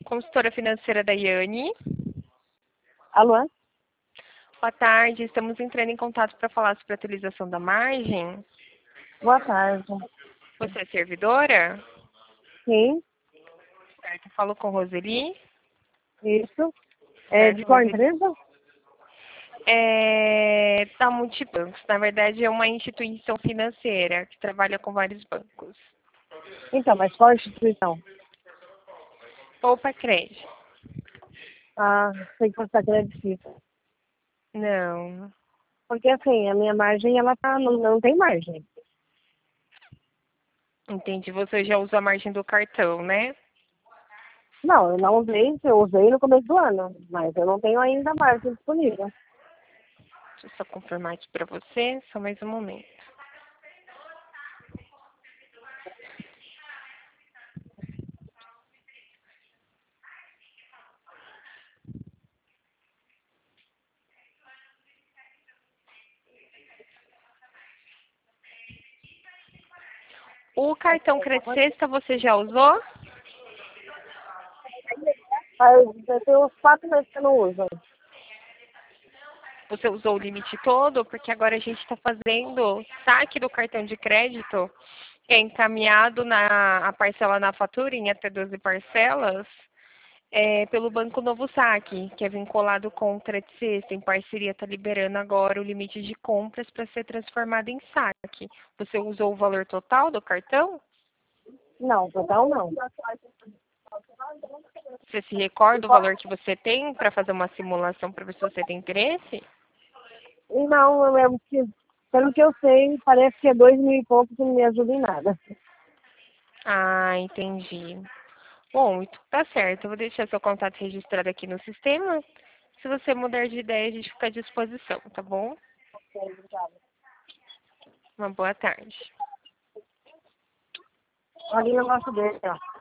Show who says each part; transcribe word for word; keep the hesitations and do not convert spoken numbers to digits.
Speaker 1: Consultora financeira da Yane.
Speaker 2: Alô?
Speaker 1: Boa tarde, estamos entrando em contato para falar sobre a atualização da margem.
Speaker 2: Boa tarde.
Speaker 1: Você é servidora?
Speaker 2: Sim,
Speaker 1: Certo, falo com Roseli.
Speaker 2: isso. É de
Speaker 1: Certo,
Speaker 2: qual
Speaker 1: Roseli.
Speaker 2: empresa?
Speaker 1: É da Multibancos. Na verdade, é uma instituição financeira que trabalha com vários bancos.
Speaker 2: Então, mas qual instituição?
Speaker 1: Poupa Crédito.
Speaker 2: Ah, sei que você está querendo difícil.
Speaker 1: Não,
Speaker 2: Porque assim, a minha margem, ela tá, não, não tem margem.
Speaker 1: entendi. Você já usa a margem do cartão, né?
Speaker 2: Não, eu não usei, eu usei no começo do ano, mas eu não tenho ainda margem disponível.
Speaker 1: Deixa eu só confirmar aqui para você, só mais um momento. O cartão Crédito Sexta você já usou?
Speaker 2: Ah, eu, eu tenho uns quatro meses que eu não uso.
Speaker 1: Você usou o limite todo? Porque agora a gente está fazendo saque do cartão de crédito, que é encaminhado na a parcela na fatura em até doze parcelas, é, pelo Banco Novo Saque, que é vinculado com o Crédito Sexta, em parceria, está liberando agora o limite de compras para ser transformado em saque. Você usou o valor total do cartão?
Speaker 2: Não, total não.
Speaker 1: Você se recorda do valor que você tem para fazer uma simulação para ver se você tem interesse?
Speaker 2: Não, eu lembro que, pelo que eu sei, parece que é dois mil e pouco que não me ajuda em nada.
Speaker 1: Ah, entendi. Bom, então tá certo. Eu vou deixar seu contato registrado aqui no sistema. Se você mudar de ideia, a gente fica à disposição, tá bom? Uma boa tarde.
Speaker 2: Ali no nosso dele, ó.